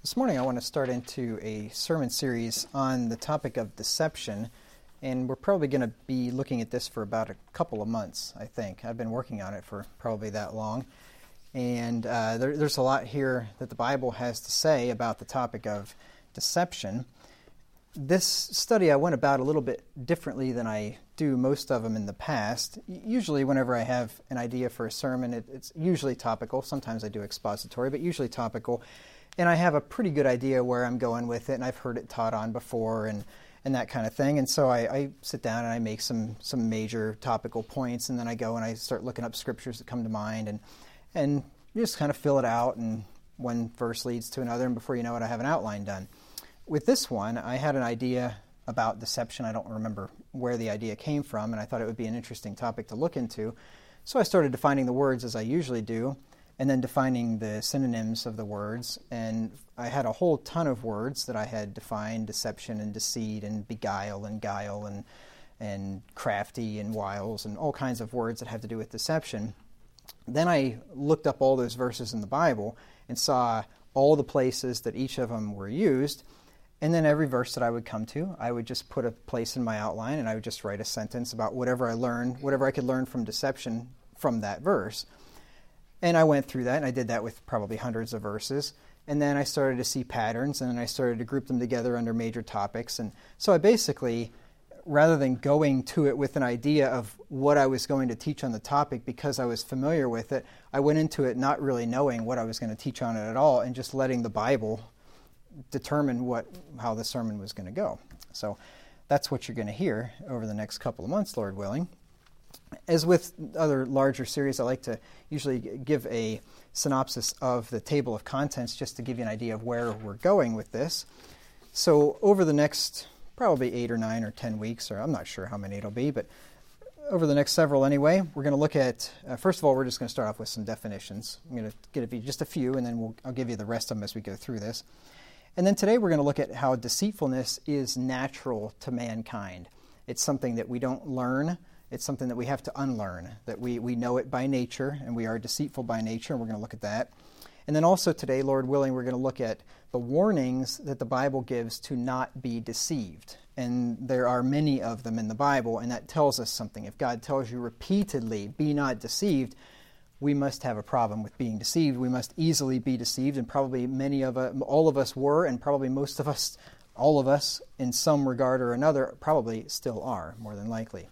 This morning I want to start into a sermon series on the topic of deception, and we're probably going to be looking at this for about a couple of months, I think. I've been working on it for probably that long, and there's a lot here that the Bible has to say about the topic of deception. This study I went about a little bit differently than I do most of them in the past. Usually whenever I have an idea for a sermon, it's usually topical. Sometimes I do expository, but usually topical. And I have a pretty good idea where I'm going with it, and I've heard it taught on before and that kind of thing. And so I sit down and I make some major topical points, and then I go and I start looking up scriptures that come to mind and just kind of fill it out, and one verse leads to another, and before you know it, I have an outline done. With this one, I had an idea about deception. I don't remember where the idea came from, and I thought it would be an interesting topic to look into. So I started defining the words as I usually do, and then defining the synonyms of the words. And I had a whole ton of words that I had defined: deception and deceit and beguile and guile and crafty and wiles and all kinds of words that have to do with deception. Then I looked up all those verses in the Bible and saw all the places that each of them were used. And then every verse that I would come to, I would just put a place in my outline, and I would just write a sentence about whatever I could learn from deception from that verse. And I went through that, and I did that with probably hundreds of verses. And then I started to see patterns, and then I started to group them together under major topics. And so I basically, rather than going to it with an idea of what I was going to teach on the topic because I was familiar with it, I went into it not really knowing what I was going to teach on it at all, and just letting the Bible determine how the sermon was going to go. So that's what you're going to hear over the next couple of months, Lord willing. As with other larger series, I like to usually give a synopsis of the table of contents just to give you an idea of where we're going with this. So over the next probably 8 or 9 or 10 weeks, or I'm not sure how many it'll be, but over the next several anyway, we're going to look at, first of all, we're just going to start off with some definitions. I'm going to give you just a few, and then I'll give you the rest of them as we go through this. And then today we're going to look at how deceitfulness is natural to mankind. It's something that we don't learn. It's something that we have to unlearn, that we know it by nature, and we are deceitful by nature, and we're going to look at that. And then also today, Lord willing, we're going to look at the warnings that the Bible gives to not be deceived. And there are many of them in the Bible, and that tells us something. If God tells you repeatedly, be not deceived, we must have a problem with being deceived. We must easily be deceived, and probably all of us were, and probably most of us, all of us, in some regard or another, probably still are, more than likely.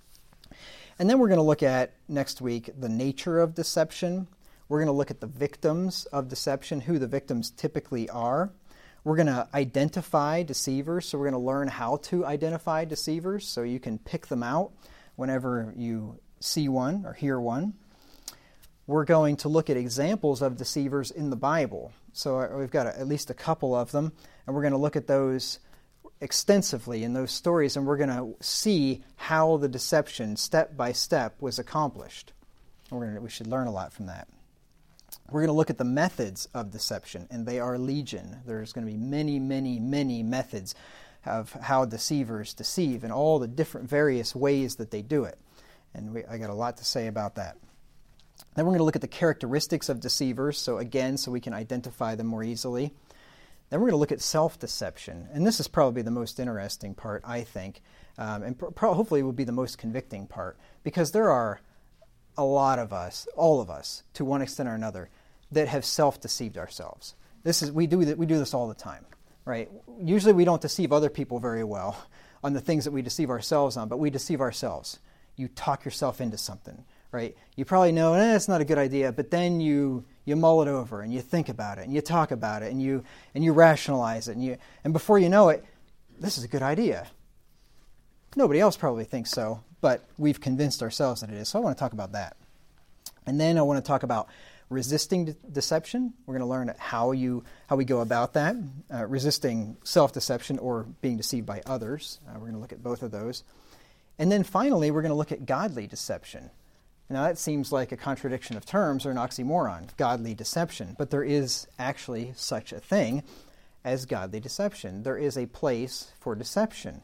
And then we're going to look at, next week, the nature of deception. We're going to look at the victims of deception, who the victims typically are. We're going to identify deceivers, so we're going to learn how to identify deceivers, so you can pick them out whenever you see one or hear one. We're going to look at examples of deceivers in the Bible. So we've got at least a couple of them, and we're going to look at those extensively in those stories, and we're going to see how the deception, step by step, was accomplished. We should learn a lot from that. We're going to look at the methods of deception, and they are legion. There's going to be many, many, many methods of how deceivers deceive, and all the different various ways that they do it. And I got a lot to say about that. Then we're going to look at the characteristics of deceivers, so we can identify them more easily. Then we're going to look at self-deception, and this is probably the most interesting part, I think, and hopefully will be the most convicting part, because there are a lot of us, all of us, to one extent or another, that have self-deceived ourselves. We do this all the time, right? Usually we don't deceive other people very well on the things that we deceive ourselves on, but we deceive ourselves. You talk yourself into something, right? You probably know, it's not a good idea, but then you mull it over, and you think about it, and you talk about it, and you rationalize it, and before you know it, this is a good idea. Nobody else probably thinks so, but we've convinced ourselves that it is. So I want to talk about that. And then I want to talk about resisting deception. We're going to learn how we go about that, resisting self-deception or being deceived by others. We're going to look at both of those. And then finally, we're going to look at godly deception. Now that seems like a contradiction of terms or an oxymoron, godly deception, but there is actually such a thing as godly deception. There is a place for deception.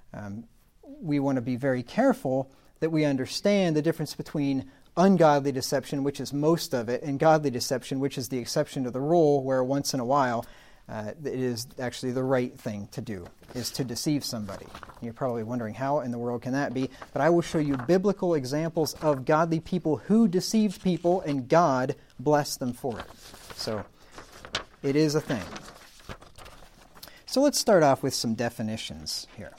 We want to be very careful that we understand the difference between ungodly deception, which is most of it, and godly deception, which is the exception to the rule, where once in a while it is actually the right thing to do, is to deceive somebody. You're probably wondering, how in the world can that be? But I will show you biblical examples of godly people who deceived people, and God blessed them for it. So it is a thing. So let's start off with some definitions here.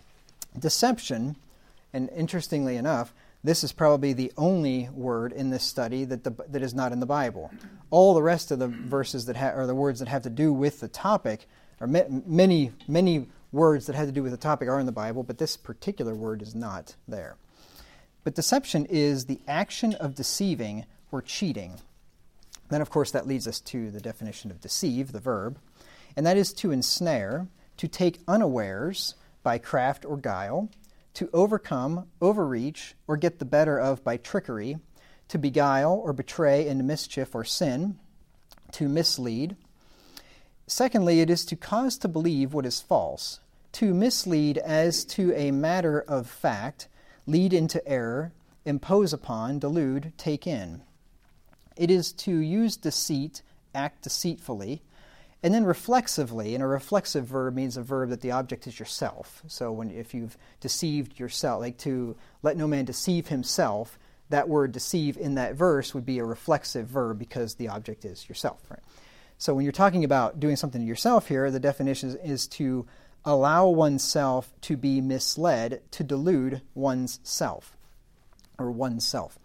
Deception, and interestingly enough, this is probably the only word in this study that is not in the Bible. All the rest of the verses or the words that have to do with the topic, or many words that have to do with the topic are in the Bible, but this particular word is not there. But deception is the action of deceiving or cheating. Then, of course, that leads us to the definition of deceive, the verb, and that is to ensnare, to take unawares by craft or guile, to overcome, overreach, or get the better of by trickery, to beguile or betray into mischief or sin, to mislead. Secondly, it is to cause to believe what is false, to mislead as to a matter of fact, lead into error, impose upon, delude, take in. It is to use deceit, act deceitfully, and then reflexively, and a reflexive verb means a verb that the object is yourself. So if you've deceived yourself, like to let no man deceive himself, that word deceive in that verse would be a reflexive verb because the object is yourself. Right? So when you're talking about doing something to yourself here, the definition is to allow oneself to be misled, to delude one's self, or oneself.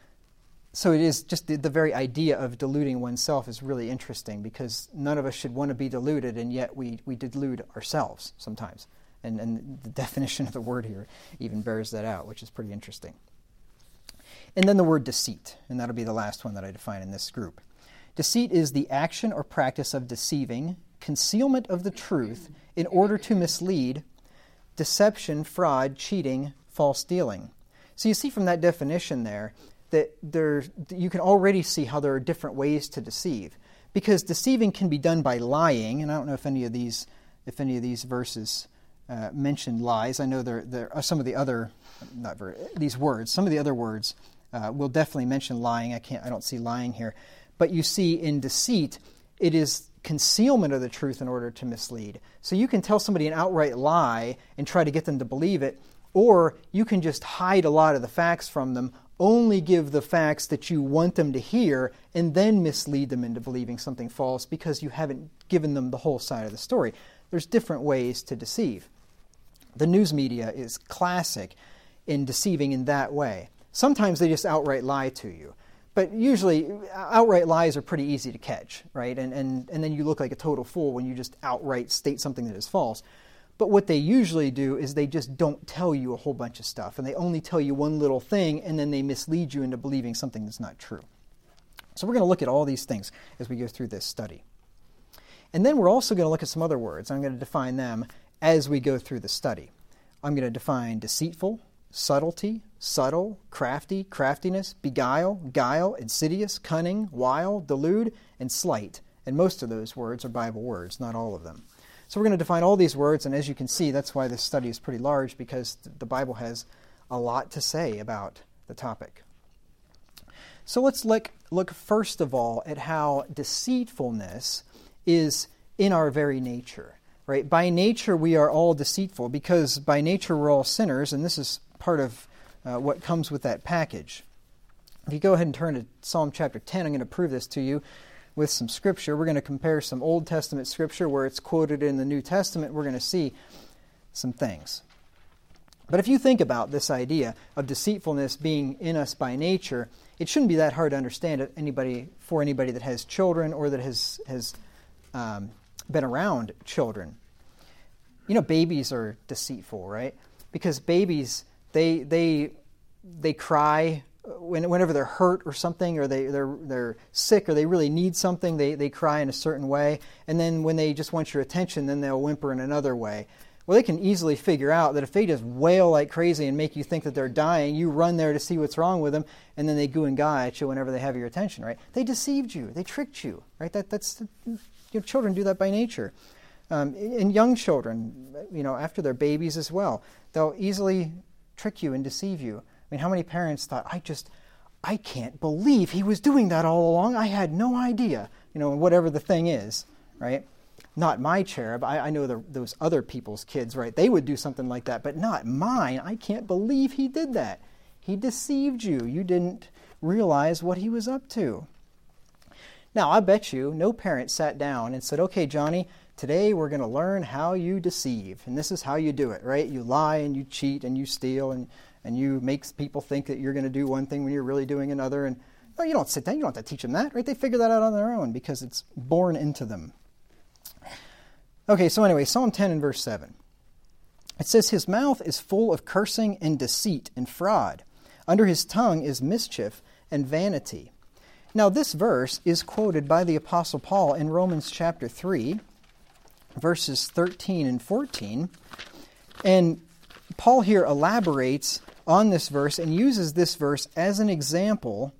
So it is just the very idea of deluding oneself is really interesting, because none of us should want to be deluded, and yet we delude ourselves sometimes. And the definition of the word here even bears that out, which is pretty interesting. And then the word deceit, and that'll be the last one that I define in this group. Deceit is the action or practice of deceiving, concealment of the truth in order to mislead, deception, fraud, cheating, false dealing. So you see from that definition there that you can already see how there are different ways to deceive, because deceiving can be done by lying, and I don't know if any of these verses mention lies. I know there are some of the other some of the other words will definitely mention lying. I don't see lying here, but you see in deceit it is concealment of the truth in order to mislead. So you can tell somebody an outright lie and try to get them to believe it, or you can just hide a lot of the facts from them, only give the facts that you want them to hear, and then mislead them into believing something false because you haven't given them the whole side of the story. There's different ways to deceive. The news media is classic in deceiving in that way. Sometimes they just outright lie to you. But usually, outright lies are pretty easy to catch, right? And then you look like a total fool when you just outright state something that is false. But what they usually do is they just don't tell you a whole bunch of stuff, and they only tell you one little thing, and then they mislead you into believing something that's not true. So we're going to look at all these things as we go through this study. And then we're also going to look at some other words. I'm going to define them as we go through the study. I'm going to define deceitful, subtlety, subtle, crafty, craftiness, beguile, guile, insidious, cunning, wile, delude, and sleight. And most of those words are Bible words, not all of them. So we're going to define all these words, and as you can see, that's why this study is pretty large, because the Bible has a lot to say about the topic. So let's look first of all at how deceitfulness is in our very nature. Right? By nature, we are all deceitful, because by nature we're all sinners, and this is part of what comes with that package. If you go ahead and turn to Psalm chapter 10, I'm going to prove this to you with some scripture. We're going to compare some Old Testament scripture where it's quoted in the New Testament. We're going to see some things. But if you think about this idea of deceitfulness being in us by nature, it shouldn't be that hard to understand for anybody that has children or that has been around children. You know, babies are deceitful, right? Because babies, they cry whenever they're hurt or something, or they're sick, or they really need something. They cry in a certain way, and then when they just want your attention, then they'll whimper in another way. Well, they can easily figure out that if they just wail like crazy and make you think that they're dying, you run there to see what's wrong with them, and then they goo and gaw at you whenever they have your attention, right? They deceived you. They tricked you, right? Children do that by nature. And young children, after they're babies as well, they'll easily trick you and deceive you. I mean, how many parents thought, I can't believe he was doing that all along. I had no idea, whatever the thing is, right? not my cherub. I know those other people's kids, right? They would do something like that, but not mine. I can't believe he did that. He deceived you. You didn't realize what he was up to. Now, I bet you no parent sat down and said, okay, Johnny, today we're going to learn how you deceive. And this is how you do it, right? You lie and you cheat and you steal and you make people think that you're going to do one thing when you're really doing another. And no, you don't sit down. You don't have to teach them that, right? They figure that out on their own because it's born into them. Okay, so anyway, Psalm 10 and verse 7. It says, his mouth is full of cursing and deceit and fraud. Under his tongue is mischief and vanity. Now, this verse is quoted by the Apostle Paul in Romans chapter 3, verses 13 and 14. And Paul here elaborates on this verse and uses this verse as an example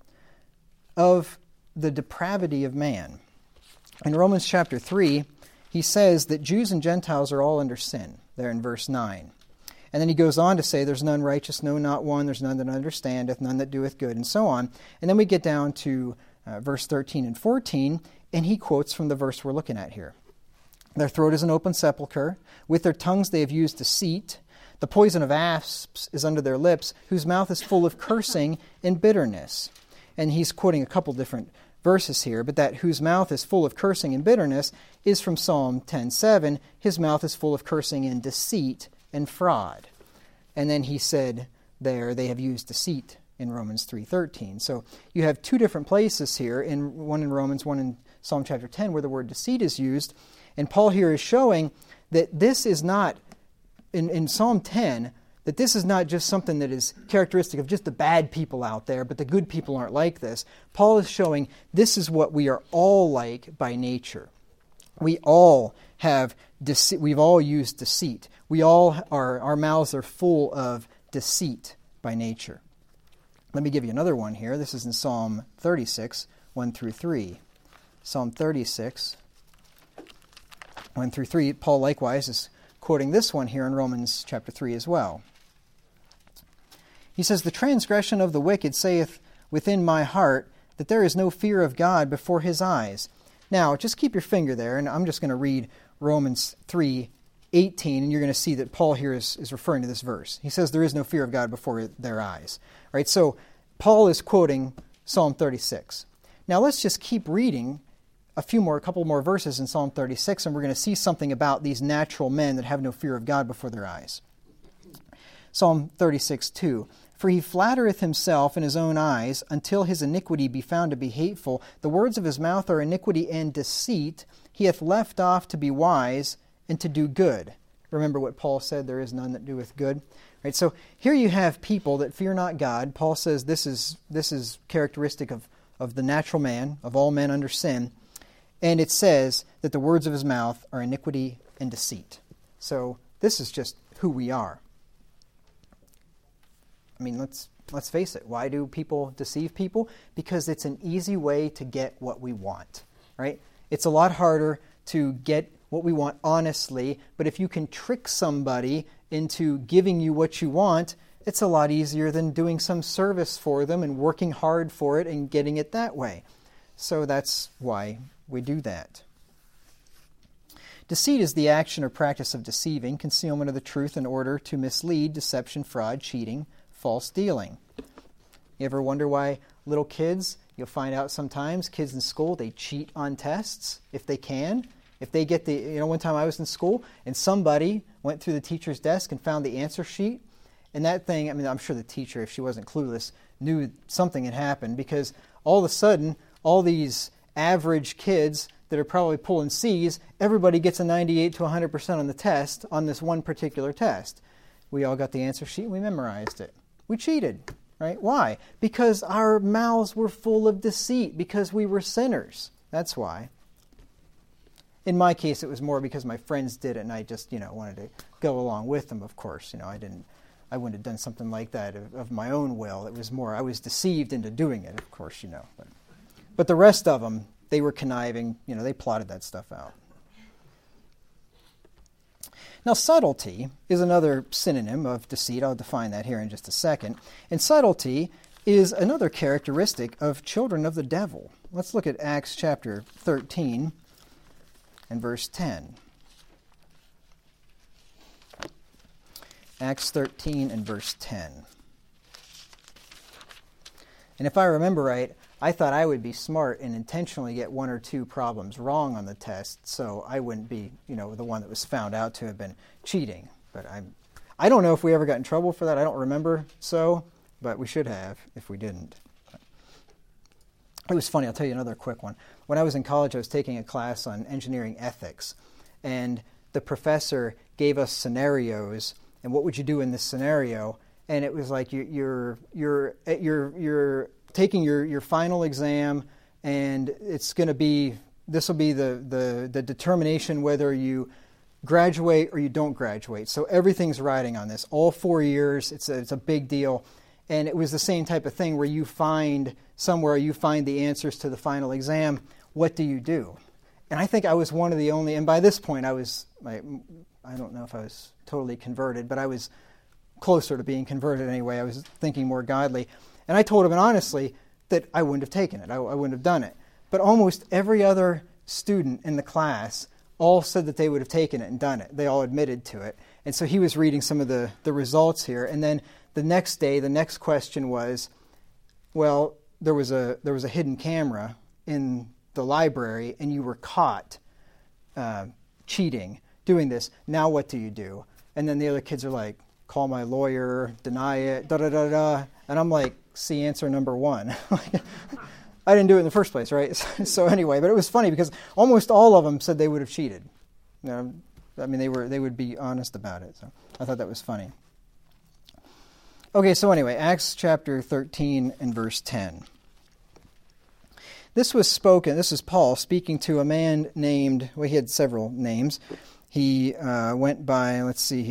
of the depravity of man. In Romans chapter 3, he says that Jews and Gentiles are all under sin, there in verse 9. And then he goes on to say, there's none righteous, no, not one. There's none that understandeth, none that doeth good, and so on. And then we get down to verse 13 and 14, and he quotes from the verse we're looking at here. Their throat is an open sepulchre. With their tongues they have used deceit. The poison of asps is under their lips, whose mouth is full of cursing and bitterness. And he's quoting a couple different verses here, but that whose mouth is full of cursing and bitterness is from Psalm 10:7. His mouth is full of cursing and deceit and fraud. And then he said there, they have used deceit in Romans 3:13. So you have two different places here, one in Romans, one in Psalm chapter 10, where the word deceit is used. And Paul here is showing that this is not, in Psalm 10, that this is not just something that is characteristic of just the bad people out there, but the good people aren't like this. Paul is showing this is what we are all like by nature. We all have deceit. We've all used deceit. We all our mouths are full of deceit by nature. Let me give you another one here. This is in Psalm 36, 1 through 3. Psalm 36, 1 through 3. Paul likewise is quoting this one here in Romans chapter 3 as well. He says, the transgression of the wicked saith within my heart that there is no fear of God before his eyes. Now, just keep your finger there, and I'm just going to read Romans 3:18, and you're going to see that Paul here is referring to this verse. He says there is no fear of God before their eyes. All right, so Paul is quoting Psalm 36. Now, let's just keep reading a couple more verses in Psalm 36, and we're going to see something about these natural men that have no fear of God before their eyes. Psalm 36:2. For he flattereth himself in his own eyes, until his iniquity be found to be hateful. The words of his mouth are iniquity and deceit. He hath left off to be wise and to do good. Remember what Paul said, there is none that doeth good. Right, so here you have people that fear not God. Paul says this is characteristic of the natural man, of all men under sin. And it says that the words of his mouth are iniquity and deceit. So this is just who we are. I mean, let's face it. Why do people deceive people? Because it's an easy way to get what we want, right? It's a lot harder to get what we want honestly, but if you can trick somebody into giving you what you want, it's a lot easier than doing some service for them and working hard for it and getting it that way. So that's why we do that. Deceit is the action or practice of deceiving, concealment of the truth in order to mislead, deception, fraud, cheating, false dealing. You ever wonder why little kids, you'll find out sometimes, kids in school, they cheat on tests if they can. If they get one time I was in school and somebody went through the teacher's desk and found the answer sheet, and that thing, I mean, I'm sure the teacher, if she wasn't clueless, knew something had happened, because all of a sudden, all these average kids that are probably pulling C's, everybody gets a 98 to 100% on the test, on this one particular test. We all got the answer sheet and we memorized it. We cheated, right? Why? Because our mouths were full of deceit, because we were sinners. That's why. In my case, it was more because my friends did it, and I just, wanted to go along with them, of course. I wouldn't have done something like that of my own will. It was more, I was deceived into doing it, of course, But the rest of them, they were conniving, they plotted that stuff out. Now, subtlety is another synonym of deceit. I'll define that here in just a second. And subtlety is another characteristic of children of the devil. Let's look at Acts chapter 13. and verse 10. Acts 13 and verse 10. And if I remember right, I thought I would be smart and intentionally get one or two problems wrong on the test, so I wouldn't be, the one that was found out to have been cheating. But I don't know if we ever got in trouble for that. I don't remember but we should have if we didn't. It was funny. I'll tell you another quick one. When I was in college, I was taking a class on engineering ethics, and the professor gave us scenarios, and what would you do in this scenario? And it was like you're taking your final exam, and it's going to be, this will be the determination whether you graduate or you don't graduate. So everything's riding on this. All 4 years, it's a big deal. And it was the same type of thing where you find the answers to the final exam. What do you do? And I think I was one of the only, and by this point I don't know if I was totally converted, but I was closer to being converted anyway. I was thinking more godly. And I told him honestly that I wouldn't have taken it. I wouldn't have done it. But almost every other student in the class all said that they would have taken it and done it. They all admitted to it. And so he was reading some of the results here. And then the next day, the next question was, well, there was a hidden camera in the library, and you were caught cheating, doing this. Now what do you do? And then the other kids are like, call my lawyer, deny it, da-da-da-da. And I'm like, see answer number one. I didn't do it in the first place, right? So anyway, but it was funny because almost all of them said they would have cheated. They would be honest about it. So I thought that was funny. Okay, so anyway, Acts chapter 13 and verse 10. This is Paul speaking to a man named, he had several names. He went by,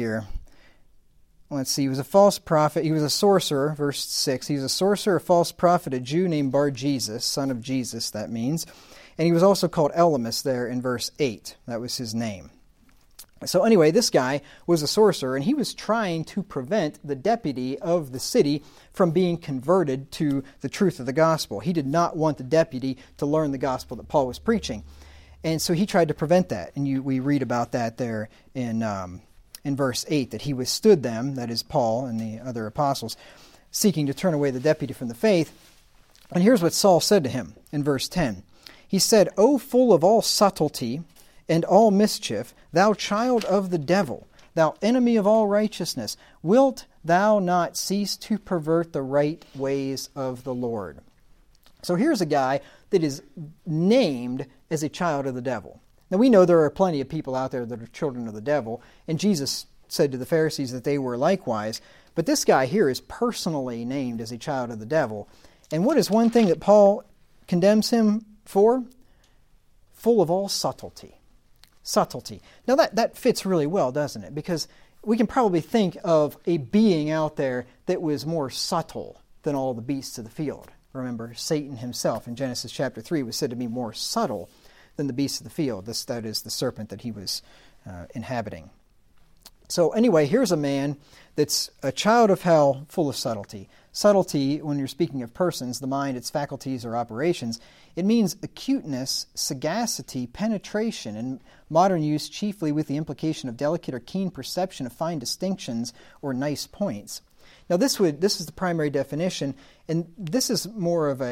he was a false prophet. He was a sorcerer, verse 6. He was a sorcerer, a false prophet, a Jew named Bar-Jesus, son of Jesus, that means. And he was also called Elymas there in verse 8. That was his name. So anyway, this guy was a sorcerer, and he was trying to prevent the deputy of the city from being converted to the truth of the gospel. He did not want the deputy to learn the gospel that Paul was preaching. And so he tried to prevent that. And we read about that there in verse 8, that he withstood them, that is Paul and the other apostles, seeking to turn away the deputy from the faith. And here's what Saul said to him in verse 10. He said, O full of all subtlety and all mischief, thou child of the devil, thou enemy of all righteousness, wilt thou not cease to pervert the right ways of the Lord? So here's a guy that is named as a child of the devil. Now we know there are plenty of people out there that are children of the devil, and Jesus said to the Pharisees that they were likewise, but this guy here is personally named as a child of the devil. And what is one thing that Paul condemns him for? Full of all subtlety. Subtlety. Now that fits really well, doesn't it? Because we can probably think of a being out there that was more subtle than all the beasts of the field. Remember, Satan himself in Genesis chapter 3 was said to be more subtle than the beasts of the field. That is the serpent that he was inhabiting. So anyway, here's a man that's a child of hell, full of subtlety. Subtlety, when you're speaking of persons, the mind, its faculties or operations, it means acuteness, sagacity, penetration, in modern use chiefly with the implication of delicate or keen perception of fine distinctions or nice points. Now this is the primary definition, and this is more of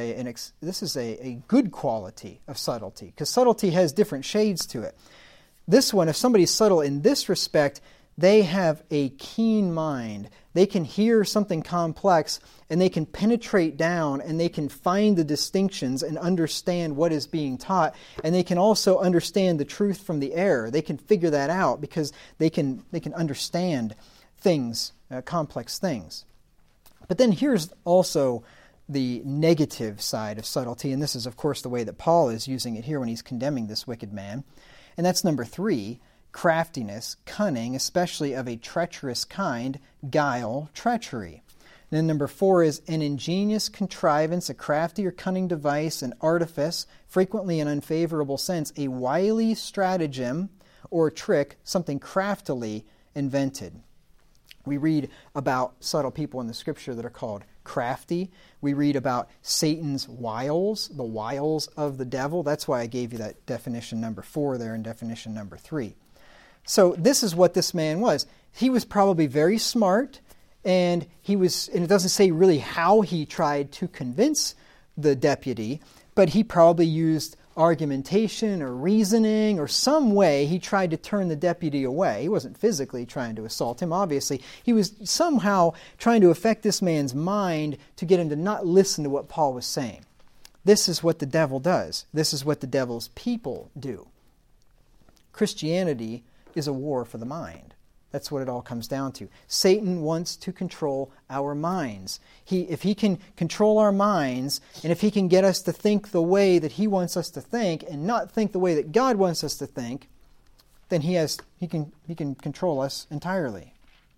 a good quality of subtlety, because subtlety has different shades to it. This one, if somebody's subtle in this respect, they have a keen mind. They can hear something complex, and they can penetrate down, and they can find the distinctions and understand what is being taught, and they can also understand the truth from the error. They can figure that out because they can understand things, complex things. But then here's also the negative side of subtlety, and this is, of course, the way that Paul is using it here when he's condemning this wicked man. And that's number 3, craftiness, cunning, especially of a treacherous kind, guile, treachery. And then number 4 is an ingenious contrivance, a crafty or cunning device, an artifice, frequently in unfavorable sense, a wily stratagem or trick, something craftily invented. We read about subtle people in the Scripture that are called crafty. We read about Satan's wiles, the wiles of the devil. That's why I gave you that definition number 4 there in definition number 3. So this is what this man was. He was probably very smart, and it doesn't say really how he tried to convince the deputy, but he probably used argumentation or reasoning or some way he tried to turn the deputy away. He wasn't physically trying to assault him, obviously. He was somehow trying to affect this man's mind to get him to not listen to what Paul was saying. This is what the devil does. This is what the devil's people do. Christianity is a war for the mind. That's what it all comes down to. Satan wants to control our minds. If he can control our minds, and if he can get us to think the way that he wants us to think, and not think the way that God wants us to think, then he can control us entirely.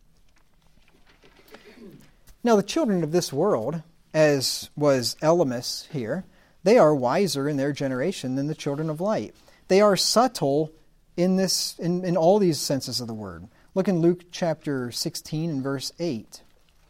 Now, the children of this world, as was Elymas here, they are wiser in their generation than the children of light. They are subtle in all these senses of the word. Look in Luke chapter 16 and verse 8.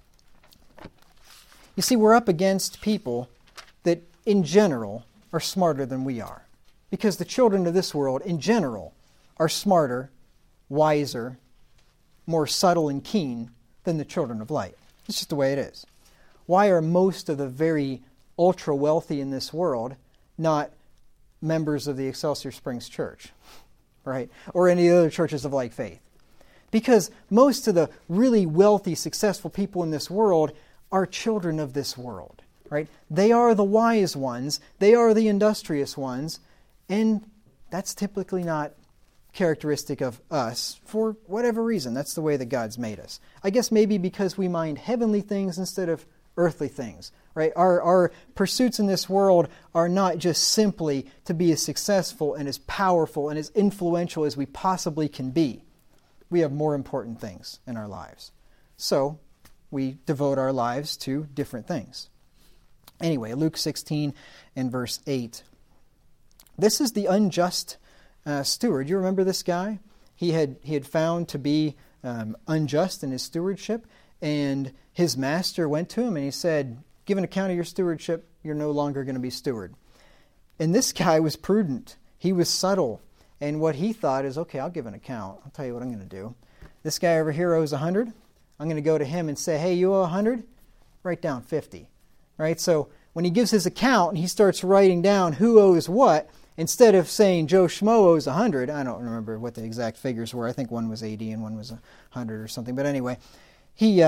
You see, we're up against people that in general are smarter than we are. Because the children of this world in general are smarter, wiser, more subtle and keen than the children of light. It's just the way it is. Why are most of the very ultra wealthy in this world not members of the Excelsior Springs Church, right? Or any other churches of like faith? Because most of the really wealthy, successful people in this world are children of this world, right? They are the wise ones. They are the industrious ones. And that's typically not characteristic of us for whatever reason. That's the way that God's made us. I guess maybe because we mind heavenly things instead of earthly things, right? Our pursuits in this world are not just simply to be as successful and as powerful and as influential as we possibly can be. We have more important things in our lives. So we devote our lives to different things. Anyway, Luke 16 and verse 8. This is the unjust steward. You remember this guy? He had found to be unjust in his stewardship, and his master went to him and he said, "Give an account of your stewardship. You're no longer going to be steward." And this guy was prudent. He was subtle. And what he thought is, okay, I'll give an account. I'll tell you what I'm going to do. This guy over here owes 100. I'm going to go to him and say, hey, you owe 100? Write down 50. Right? So when he gives his account and he starts writing down who owes what, instead of saying Joe Schmo owes 100, I don't remember what the exact figures were. I think one was 80 and one was 100 or something. But anyway, he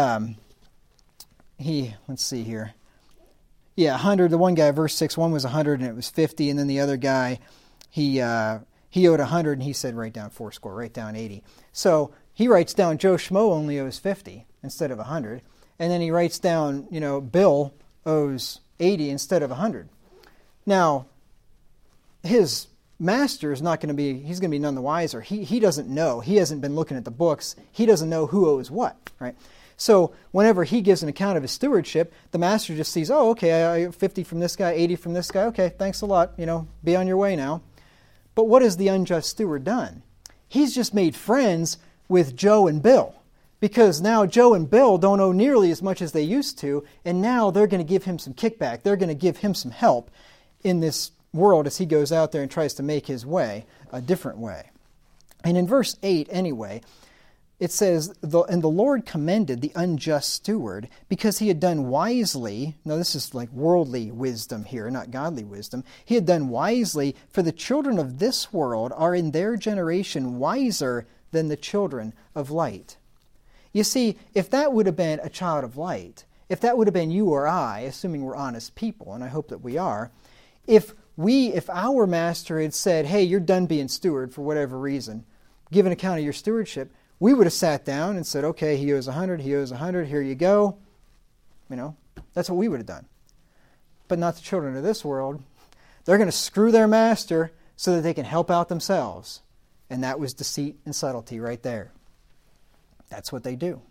let's see here. Yeah, 100. The one guy, verse 6, one was 100 and it was 50. And then the other guy, he owed 100, and he said, write down 40, write down 80. So he writes down Joe Schmo only owes 50 instead of 100. And then he writes down, Bill owes 80 instead of 100. Now, his master is not going to be, he's going to be none the wiser. He doesn't know. He hasn't been looking at the books. He doesn't know who owes what, right? So whenever he gives an account of his stewardship, the master just sees, oh, okay, I owe 50 from this guy, 80 from this guy. Okay, thanks a lot. Be on your way now. But what has the unjust steward done? He's just made friends with Joe and Bill, because now Joe and Bill don't owe nearly as much as they used to, and now they're going to give him some kickback. They're going to give him some help in this world as he goes out there and tries to make his way a different way. And in verse 8, anyway, it says, and the Lord commended the unjust steward because he had done wisely. Now this is like worldly wisdom here, not godly wisdom. He had done wisely, for the children of this world are in their generation wiser than the children of light. You see, if that would have been a child of light, if that would have been you or I, assuming we're honest people, and I hope that we are, if our master had said, hey, you're done being steward for whatever reason, give an account of your stewardship, we would have sat down and said, okay, he owes 100, he owes 100, here you go. That's what we would have done. But not the children of this world. They're going to screw their master so that they can help out themselves. And that was deceit and subtlety right there. That's what they do.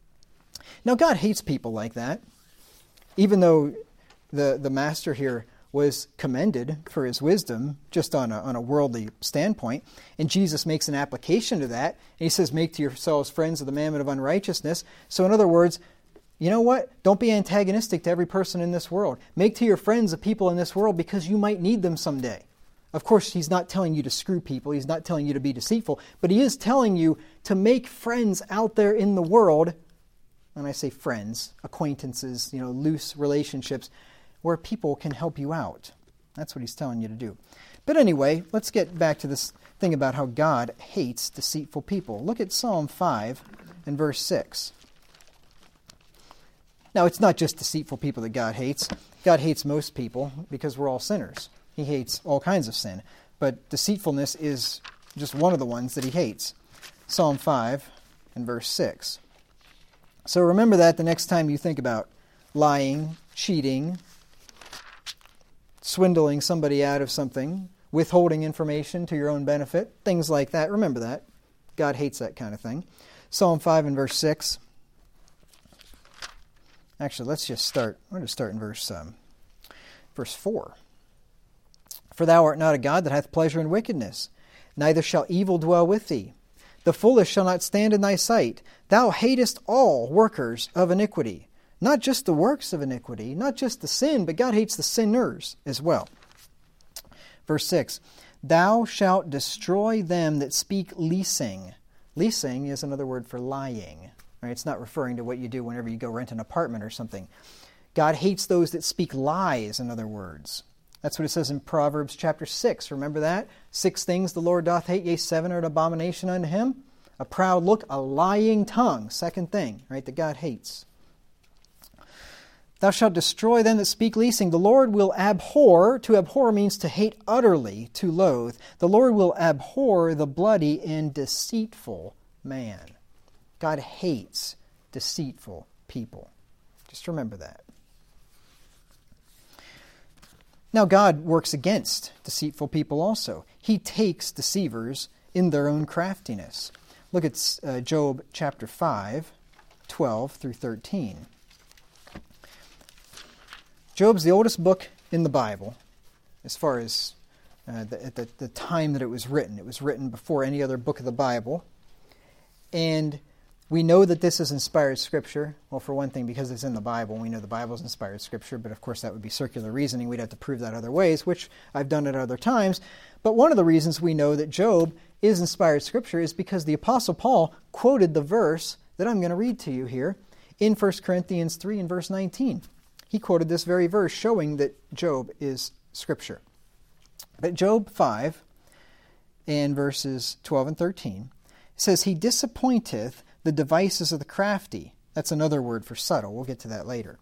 Now, God hates people like that. Even though the master here was commended for his wisdom just on a worldly standpoint. And Jesus makes an application to that. And he says, make to yourselves friends of the mammon of unrighteousness. So in other words, you know what? Don't be antagonistic to every person in this world. Make to your friends the people in this world because you might need them someday. Of course, he's not telling you to screw people. He's not telling you to be deceitful. But he is telling you to make friends out there in the world. When I say friends, acquaintances, loose relationships, where people can help you out. That's what he's telling you to do. But anyway, let's get back to this thing about how God hates deceitful people. Look at Psalm 5 and verse 6. Now, it's not just deceitful people that God hates. God hates most people because we're all sinners. He hates all kinds of sin. But deceitfulness is just one of the ones that he hates. Psalm 5 and verse 6. So remember that the next time you think about lying, cheating, swindling somebody out of something, withholding information to your own benefit, things like that. Remember that. God hates that kind of thing. Psalm 5 and verse 6. Actually, let's just start. We're going to start in verse 4. For thou art not a God that hath pleasure in wickedness, neither shall evil dwell with thee. The foolish shall not stand in thy sight. Thou hatest all workers of iniquity. Not just the works of iniquity, not just the sin, but God hates the sinners as well. Verse 6, thou shalt destroy them that speak leasing. Leasing is another word for lying. Right? It's not referring to what you do whenever you go rent an apartment or something. God hates those that speak lies, in other words. That's what it says in Proverbs chapter 6. Remember that? 6 things the Lord doth hate, yea, 7 are an abomination unto him. A proud look, a lying tongue. Second thing, right, that God hates. Thou shalt destroy them that speak leasing. The Lord will abhor. To abhor means to hate utterly, to loathe. The Lord will abhor the bloody and deceitful man. God hates deceitful people. Just remember that. Now God works against deceitful people also. He takes deceivers in their own craftiness. Look at Job chapter 5, 12 through 13. Job's the oldest book in the Bible as far as the time that it was written. It was written before any other book of the Bible. And we know that this is inspired Scripture. Well, for one thing, because it's in the Bible, we know the Bible is inspired Scripture, but of course that would be circular reasoning. We'd have to prove that other ways, which I've done at other times. But one of the reasons we know that Job is inspired Scripture is because the Apostle Paul quoted the verse that I'm going to read to you here in 1 Corinthians 3 and verse 19. He quoted this very verse showing that Job is Scripture. But Job 5 and verses 12 and 13 says, he disappointeth the devices of the crafty. That's another word for subtle. We'll get to that later.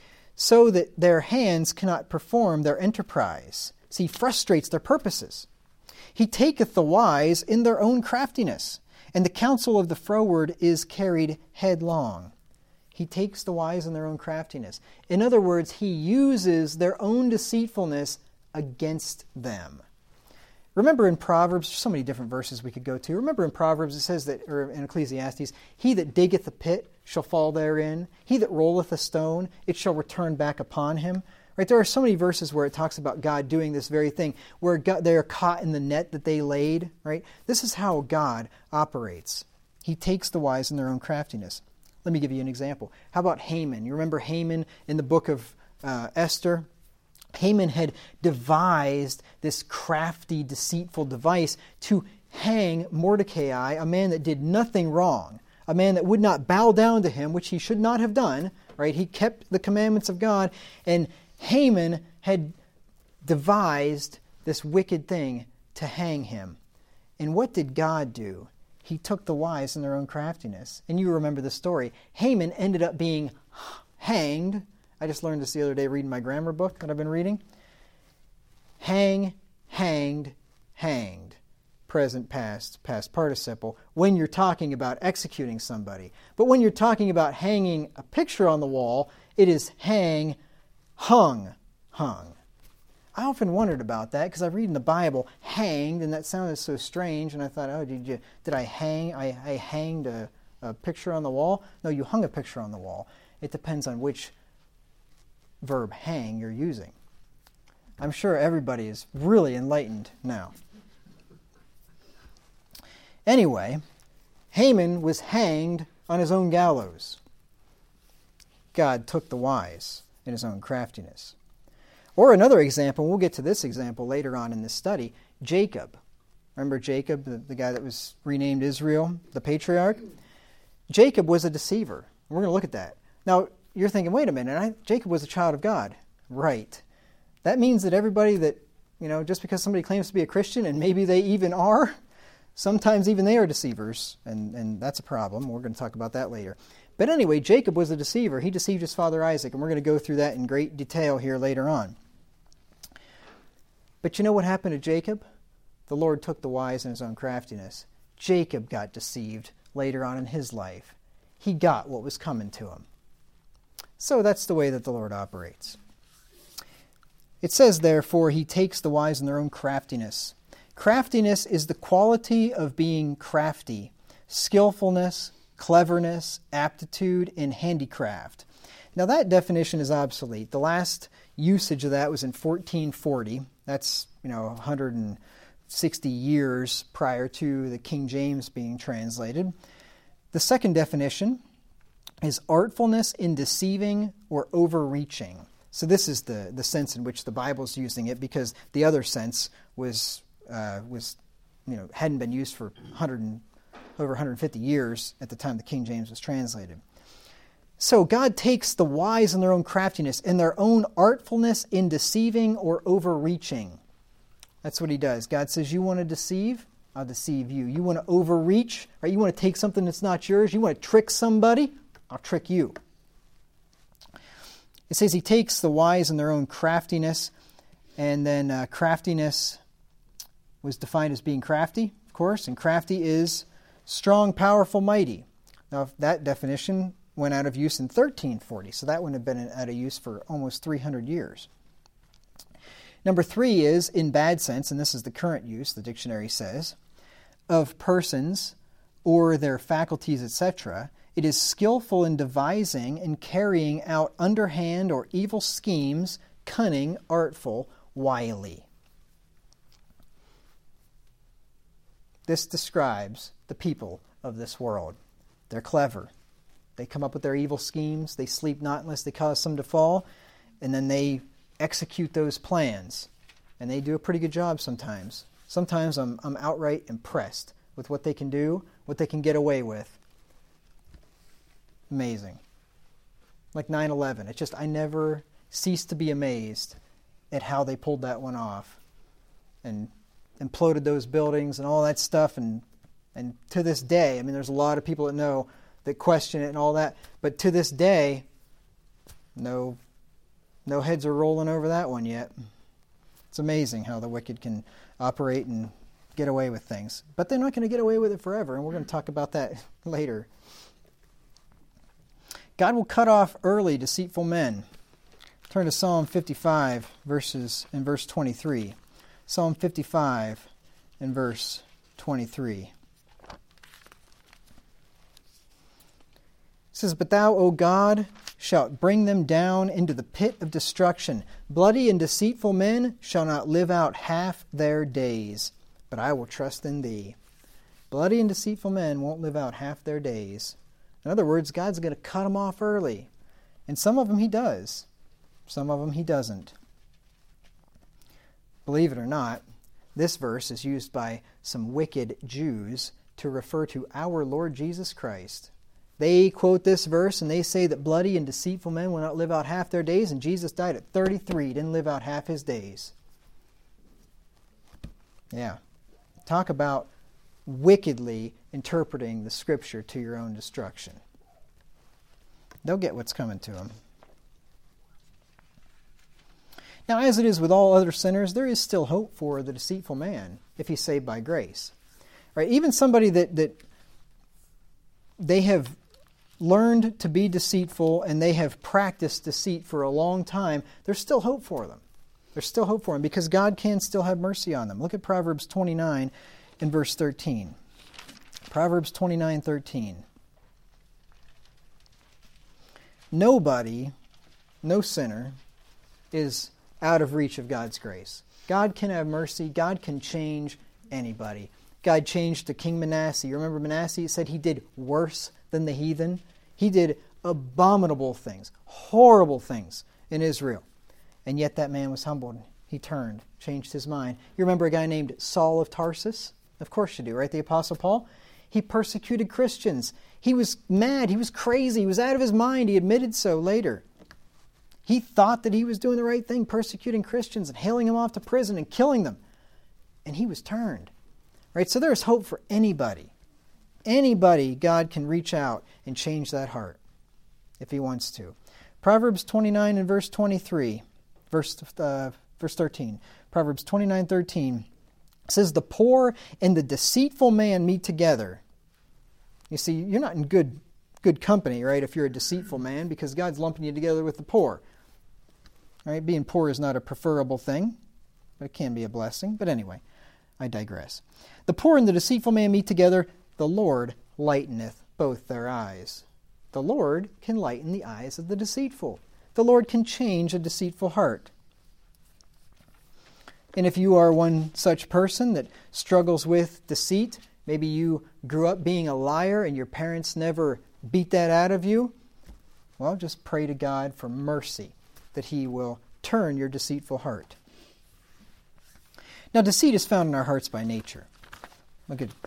So that their hands cannot perform their enterprise. See, he frustrates their purposes. He taketh the wise in their own craftiness, and the counsel of the froward is carried headlong. He takes the wise in their own craftiness. In other words, he uses their own deceitfulness against them. Remember in Proverbs, there's so many different verses we could go to. Remember in Proverbs it says that, or in Ecclesiastes, he that diggeth a pit shall fall therein. He that rolleth a stone, it shall return back upon him. Right? There are so many verses where it talks about God doing this very thing, where they are caught in the net that they laid. Right? This is how God operates. He takes the wise in their own craftiness. Let me give you an example. How about Haman? You remember Haman in the book of Esther? Haman had devised this crafty, deceitful device to hang Mordecai, a man that did nothing wrong, a man that would not bow down to him, which he should not have done. Right? He kept the commandments of God, and Haman had devised this wicked thing to hang him. And what did God do? He took the wise in their own craftiness. And you remember the story. Haman ended up being hanged. I just learned this the other day reading my grammar book that I've been reading. Hang, hanged, hanged. Present, past, past participle. When you're talking about executing somebody. But when you're talking about hanging a picture on the wall, it is hang, hung, hung. I often wondered about that because I read in the Bible hanged, and that sounded so strange. And I thought, oh, did I hang? I hanged a picture on the wall? No, you hung a picture on the wall. It depends on which verb hang you're using. I'm sure everybody is really enlightened now. Anyway, Haman was hanged on his own gallows. God took the wise in his own craftiness. Or another example, we'll get to this example later on in this study, Jacob. Remember Jacob, the guy that was renamed Israel, the patriarch? Jacob was a deceiver. We're going to look at that. Now, you're thinking, wait a minute, Jacob was a child of God. Right. That means that everybody that, just because somebody claims to be a Christian, and maybe they even are, sometimes even they are deceivers, and that's a problem. We're going to talk about that later. But anyway, Jacob was a deceiver. He deceived his father Isaac, and we're going to go through that in great detail here later on. But you know what happened to Jacob? The Lord took the wise in his own craftiness. Jacob got deceived later on in his life. He got what was coming to him. So that's the way that the Lord operates. It says, therefore, he takes the wise in their own craftiness. Craftiness is the quality of being crafty, skillfulness, cleverness, aptitude, and handicraft. Now that definition is obsolete. The last usage of that was in 1440. That's, 160 years prior to the King James being translated. The second definition is artfulness in deceiving or overreaching. So this is the sense in which the Bible's using it, because the other sense was hadn't been used for over 150 years at the time the King James was translated. So God takes the wise in their own craftiness, in their own artfulness in deceiving or overreaching. That's what he does. God says, you want to deceive? I'll deceive you. You want to overreach? Right? You want to take something that's not yours? You want to trick somebody? I'll trick you. It says he takes the wise in their own craftiness, and then craftiness was defined as being crafty, of course, and crafty is strong, powerful, mighty. Now, that definition went out of use in 1340, so that wouldn't have been out of use for almost 300 years. Number 3 is, in bad sense, and this is the current use, the dictionary says, of persons or their faculties, etc. It is skillful in devising and carrying out underhand or evil schemes, cunning, artful, wily. This describes the people of this world. They're clever. They come up with their evil schemes. They sleep not unless they cause some to fall. And then they execute those plans. And they do a pretty good job sometimes. Sometimes I'm outright impressed with what they can do, what they can get away with. Amazing. Like 9/11. It's just, I never cease to be amazed at how they pulled that one off. And imploded those buildings and all that stuff. And to this day, there's a lot of people that know, that question it and all that. But to this day, no heads are rolling over that one yet. It's amazing how the wicked can operate and get away with things. But they're not going to get away with it forever, and we're going to talk about that later. God will cut off early deceitful men. Turn to Psalm 55, verse 23. Psalm 55 and verse 23. It says, but thou, O God, shalt bring them down into the pit of destruction. Bloody and deceitful men shall not live out half their days, but I will trust in thee. Bloody and deceitful men won't live out half their days. In other words, God's going to cut them off early. And some of them he does. Some of them he doesn't. Believe it or not, this verse is used by some wicked Jews to refer to our Lord Jesus Christ. They quote this verse and they say that bloody and deceitful men will not live out half their days, and Jesus died at 33, didn't live out half his days. Yeah. Talk about wickedly interpreting the Scripture to your own destruction. They'll get what's coming to them. Now, as it is with all other sinners, there is still hope for the deceitful man if he's saved by grace. Right? Even somebody that they have learned to be deceitful and they have practiced deceit for a long time, there's still hope for them. There's still hope for them because God can still have mercy on them. Look at Proverbs 29 and verse 13. Proverbs 29:13. Nobody, no sinner, is out of reach of God's grace. God can have mercy. God can change anybody. God changed to King Manasseh. You remember Manasseh? He said he did worse than the heathen. He did abominable things, horrible things in Israel. And yet that man was humbled. He turned, changed his mind. You remember a guy named Saul of Tarsus? Of course you do, right? The Apostle Paul. He persecuted Christians. He was mad. He was crazy. He was out of his mind. He admitted so later. He thought that he was doing the right thing, persecuting Christians and hailing them off to prison and killing them. And he was turned. Right? So there's hope for anybody. Anybody, God can reach out and change that heart if he wants to. Proverbs 29 and verse 23, verse 13. Proverbs 29:13 says, "The poor and the deceitful man meet together." You see, you're not in good company, right, if you're a deceitful man, because God's lumping you together with the poor. Right? Being poor is not a preferable thing, but it can be a blessing. But anyway, I digress. "The poor and the deceitful man meet together. The Lord lighteneth both their eyes." The Lord can lighten the eyes of the deceitful. The Lord can change a deceitful heart. And if you are one such person that struggles with deceit, maybe you grew up being a liar and your parents never beat that out of you, well, just pray to God for mercy, that he will turn your deceitful heart. Now, deceit is found in our hearts by nature. Look at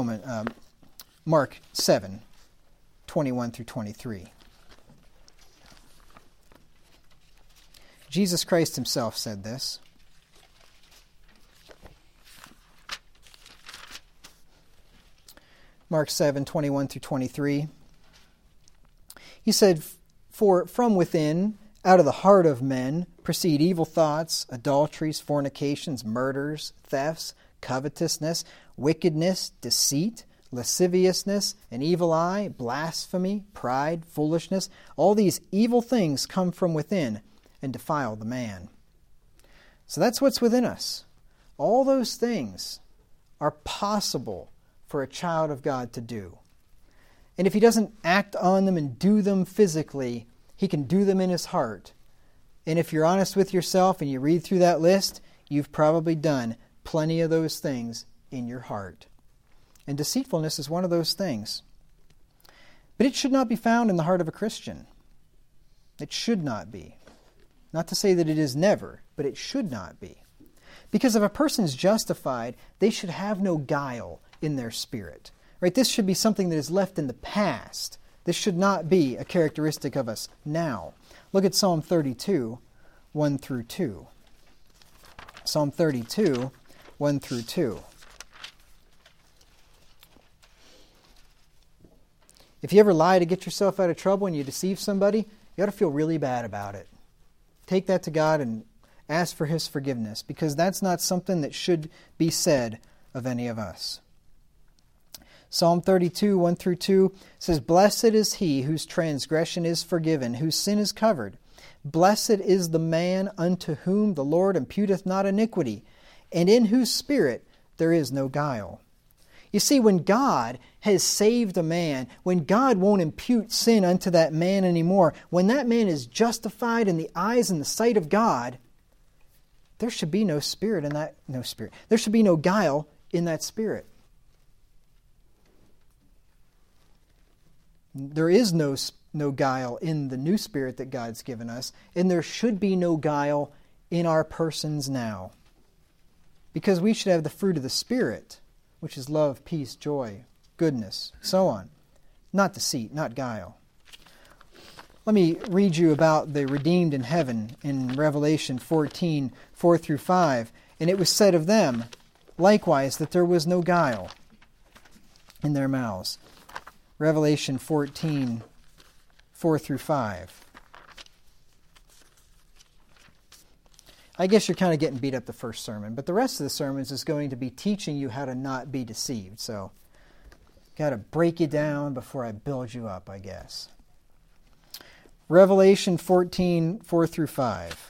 Mark 7, 21 through 23. Jesus Christ himself said this. Mark 7, 21 through 23. He said, "For from within, out of the heart of men, proceed evil thoughts, adulteries, fornications, murders, thefts, covetousness, wickedness, deceit, lasciviousness, an evil eye, blasphemy, pride, foolishness. All these evil things come from within and defile the man." So that's what's within us. All those things are possible for a child of God to do. And if he doesn't act on them and do them physically, he can do them in his heart. And if you're honest with yourself and you read through that list, you've probably done plenty of those things in your heart. And deceitfulness is one of those things. But it should not be found in the heart of a Christian. It should not be. Not to say that it is never, but it should not be. Because if a person is justified, they should have no guile in their spirit. Right? This should be something that is left in the past. This should not be a characteristic of us now. Look at Psalm 32, 1 through 2. Psalm 32, 1 through 2. If you ever lie to get yourself out of trouble and you deceive somebody, you ought to feel really bad about it. Take that to God and ask for his forgiveness, because that's not something that should be said of any of us. Psalm 32, 1 through 2 says, "Blessed is he whose transgression is forgiven, whose sin is covered. Blessed is the man unto whom the Lord imputeth not iniquity, and in whose spirit there is no guile." You see, when God has saved a man, when God won't impute sin unto that man anymore, when that man is justified in the eyes and the sight of God, there should be no spirit in that, there should be no guile in that spirit. There is no guile in the new spirit that God's given us, and there should be no guile in our persons now. Because we should have the fruit of the Spirit, which is love, peace, joy, goodness, so on. Not deceit, not guile. Let me read you about the redeemed in heaven in Revelation 14, 4 through 5. "And it was said of them, likewise, that there was no guile in their mouths." Revelation 14, 4 through 5. I guess you're kind of getting beat up the first sermon, but the rest of the sermons is going to be teaching you how to not be deceived. So, got to break you down before I build you up, I guess. Revelation 14, 4 through 5.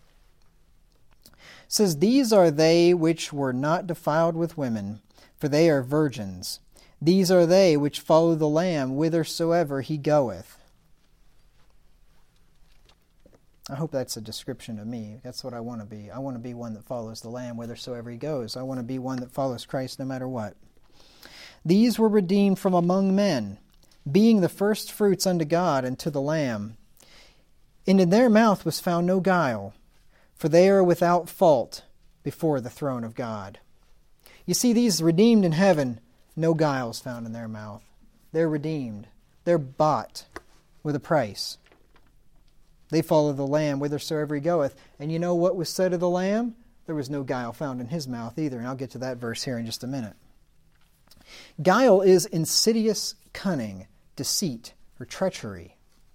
Says, "These are they which were not defiled with women, for they are virgins. These are they which follow the Lamb whithersoever he goeth." I hope that's a description of me. That's what I want to be. I want to be one that follows the Lamb whithersoever he goes. I want to be one that follows Christ no matter what. These were redeemed from among men, being the first fruits unto God and to the Lamb. And in their mouth was found no guile, for they are without fault before the throne of God. You see, these redeemed in heaven, no guile is found in their mouth. They're redeemed. They're bought with a price. They follow the Lamb whithersoever he goeth. And you know what was said of the Lamb? There was no guile found in his mouth either. And I'll get to that verse here in just a minute. Guile is insidious cunning, deceit, or treachery.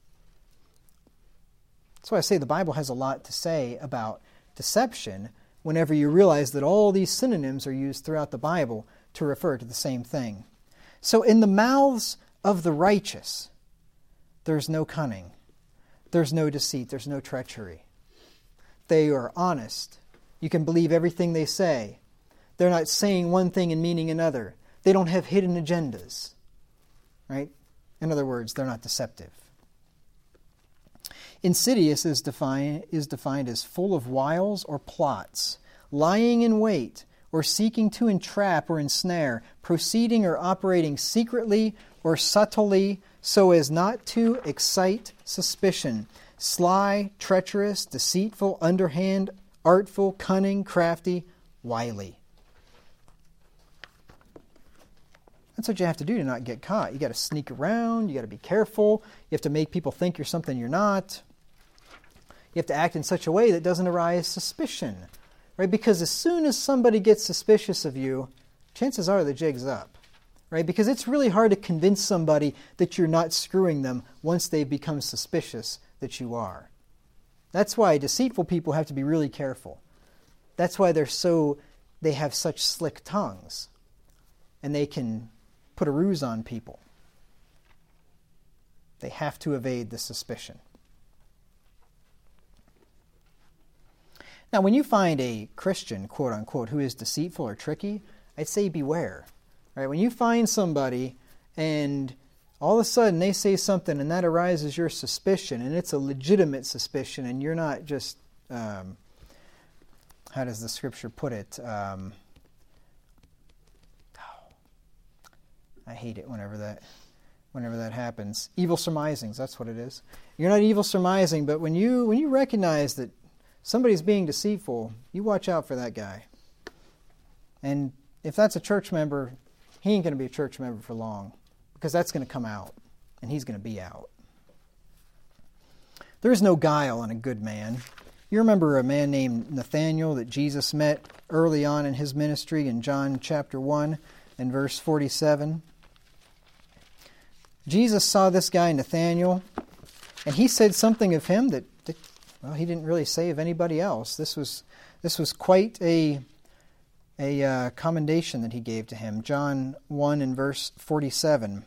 That's why I say the Bible has a lot to say about deception whenever you realize that all these synonyms are used throughout the Bible to refer to the same thing. So in the mouths of the righteous, there's no cunning. There's no deceit. There's no treachery. They are honest. You can believe everything they say. They're not saying one thing and meaning another. They don't have hidden agendas. Right? In other words, they're not deceptive. Insidious is defined as full of wiles or plots, lying in wait, or seeking to entrap or ensnare, proceeding or operating secretly or subtly so as not to excite suspicion, sly, treacherous, deceitful, underhand, artful, cunning, crafty, wily. That's what you have to do to not get caught. You got to sneak around, you got to be careful, you have to make people think you're something you're not. You have to act in such a way that doesn't arise suspicion, right? Because as soon as somebody gets suspicious of you, chances are the jig's up, right? Because it's really hard to convince somebody that you're not screwing them once they become suspicious that you are. That's why deceitful people have to be really careful. That's why they have such slick tongues, and they can put a ruse on people. They have to evade the suspicion. Now, when you find a Christian, quote unquote, who is deceitful or tricky, I'd say beware. Right? When you find somebody and all of a sudden they say something and that arises your suspicion, and it's a legitimate suspicion, and you're not just, how does the scripture put it? I hate it whenever that happens. Evil surmisings, that's what it is. You're not evil surmising, but when you recognize that somebody's being deceitful, you watch out for that guy. And if that's a church member, he ain't going to be a church member for long, because that's going to come out, and he's going to be out. There is no guile in a good man. You remember a man named Nathanael that Jesus met early on in his ministry in John chapter 1 and verse 47. Jesus saw this guy Nathanael, and he said something of him that he didn't really say of anybody else. This was quite a commendation that he gave to him. John 1 and verse 47.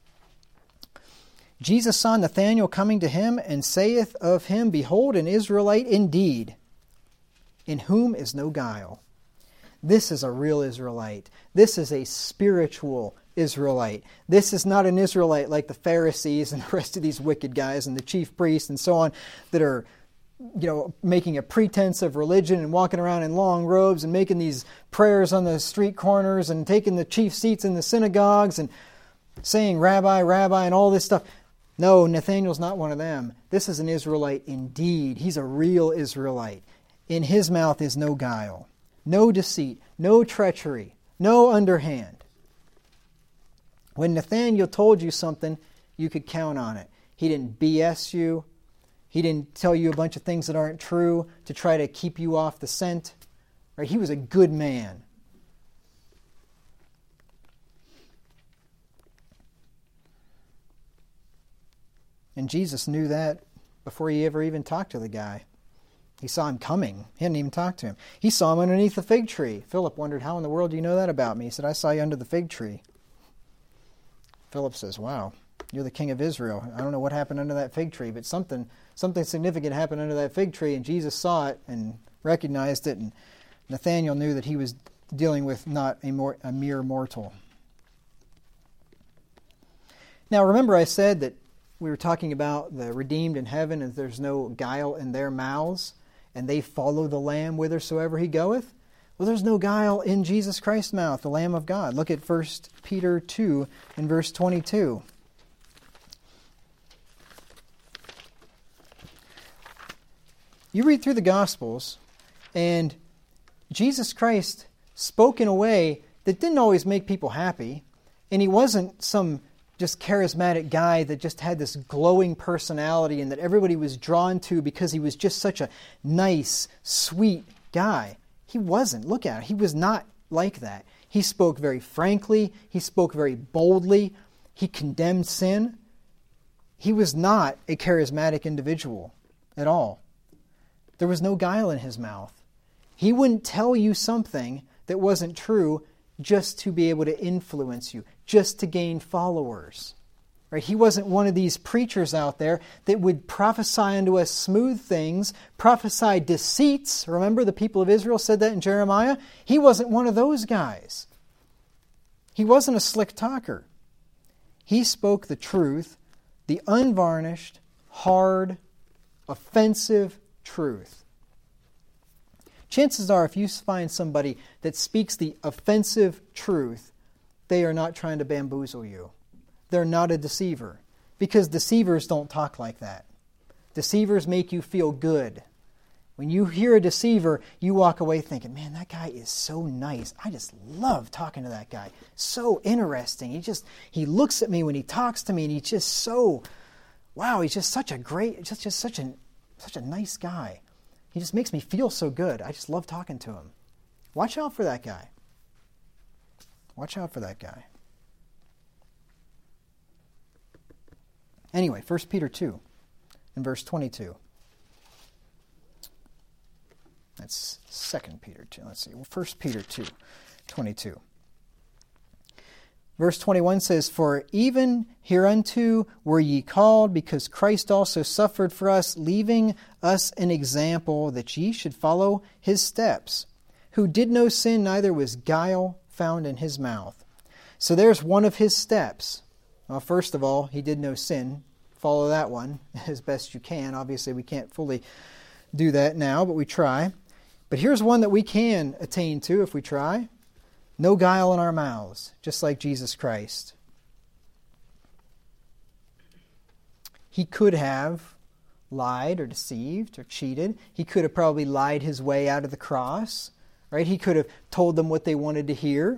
Jesus saw Nathanael coming to him, and saith of him, Behold, an Israelite indeed, in whom is no guile. This is a real Israelite. This is a spiritual Israelite. This is not an Israelite like the Pharisees and the rest of these wicked guys and the chief priests and so on that are, making a pretense of religion and walking around in long robes and making these prayers on the street corners and taking the chief seats in the synagogues and saying, Rabbi, Rabbi, and all this stuff. No, Nathanael's not one of them. This is an Israelite indeed. He's a real Israelite. In his mouth is no guile, no deceit, no treachery, no underhand. When Nathanael told you something, you could count on it. He didn't BS you. He didn't tell you a bunch of things that aren't true to try to keep you off the scent. Right? He was a good man. And Jesus knew that before he ever even talked to the guy. He saw him coming. He hadn't even talked to him. He saw him underneath the fig tree. Philip wondered, how in the world do you know that about me? He said, I saw you under the fig tree. Philip says, wow, you're the king of Israel. I don't know what happened under that fig tree, but something significant happened under that fig tree, and Jesus saw it and recognized it, and Nathanael knew that he was dealing with not a mere mortal. Now remember I said that we were talking about the redeemed in heaven, and there's no guile in their mouths, and they follow the Lamb whithersoever he goeth. Well, there's no guile in Jesus Christ's mouth, the Lamb of God. Look at 1 Peter 2 and verse 22. You read through the Gospels, and Jesus Christ spoke in a way that didn't always make people happy, and he wasn't some just charismatic guy that just had this glowing personality and that everybody was drawn to because he was just such a nice, sweet guy. He wasn't. Look at him. He was not like that. He spoke very frankly. He spoke very boldly. He condemned sin. He was not a charismatic individual at all. There was no guile in his mouth. He wouldn't tell you something that wasn't true just to be able to influence you, just to gain followers. Right? He wasn't one of these preachers out there that would prophesy unto us smooth things, prophesy deceits. Remember, the people of Israel said that in Jeremiah? He wasn't one of those guys. He wasn't a slick talker. He spoke the truth, the unvarnished, hard, offensive truth. Chances are, if you find somebody that speaks the offensive truth, they are not trying to bamboozle you. They're not a deceiver, because deceivers don't talk like that. Deceivers make you feel good. When you hear a deceiver, you walk away thinking, man, that guy is so nice. I just love talking to that guy. So interesting. He looks at me when he talks to me, and he's just so, wow, he's just such a great, just such a nice guy. He just makes me feel so good. I just love talking to him. Watch out for that guy. Watch out for that guy. Anyway, 1 Peter 2 and verse 22. That's 2 Peter 2. Let's see. 1 Peter 2, 22. Verse 21 says, For even hereunto were ye called, because Christ also suffered for us, leaving us an example that ye should follow his steps, who did no sin, neither was guile found in his mouth. So there's one of his steps. Well, first of all, he did no sin. Follow that one as best you can. Obviously, we can't fully do that now, but we try. But here's one that we can attain to if we try. No guile in our mouths, just like Jesus Christ. He could have lied or deceived or cheated. He could have probably lied his way out of the cross. Right? He could have told them what they wanted to hear.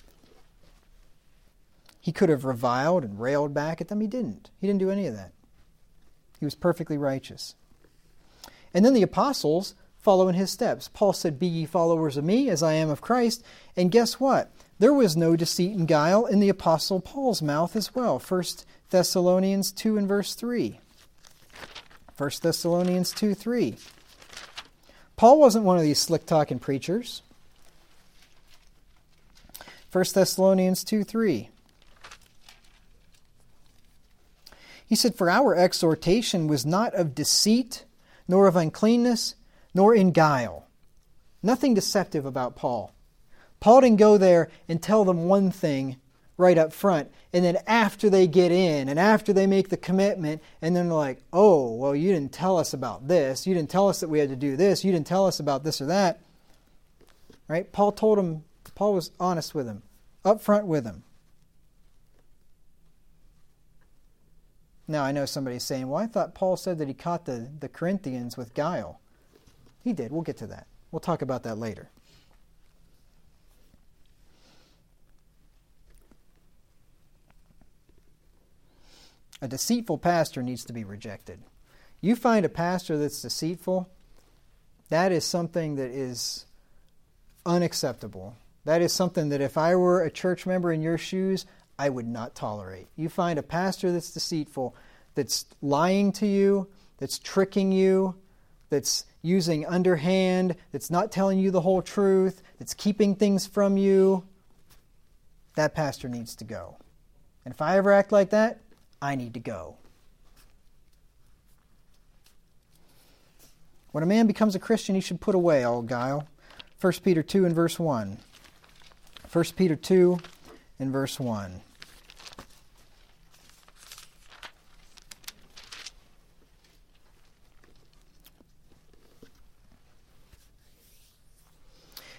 He could have reviled and railed back at them. He didn't. He didn't do any of that. He was perfectly righteous. And then the apostles follow in his steps. Paul said, Be ye followers of me, as I am of Christ. And guess what? There was no deceit and guile in the apostle Paul's mouth as well. 1 Thessalonians 2 and verse 3. 1 Thessalonians 2, 3. Paul wasn't one of these slick-talking preachers. 1 Thessalonians 2, 3. He said, For our exhortation was not of deceit, nor of uncleanness, nor in guile. Nothing deceptive about Paul. Paul didn't go there and tell them one thing right up front, and then after they get in, and after they make the commitment, and then they're like, oh, well, you didn't tell us about this. You didn't tell us that we had to do this. You didn't tell us about this or that. Right? Paul was honest with him, up front with him. Now, I know somebody's saying, well, I thought Paul said that he caught the Corinthians with guile. He did. We'll get to that. We'll talk about that later. A deceitful pastor needs to be rejected. You find a pastor that's deceitful, that is something that is unacceptable. That is something that if I were a church member in your shoes, I would not tolerate. You find a pastor that's deceitful, that's lying to you, that's tricking you, that's using underhand, that's not telling you the whole truth, that's keeping things from you, that pastor needs to go. And if I ever act like that, I need to go. When a man becomes a Christian, he should put away all guile. 1 Peter 2 and verse 1. 1 Peter 2 and verse 1.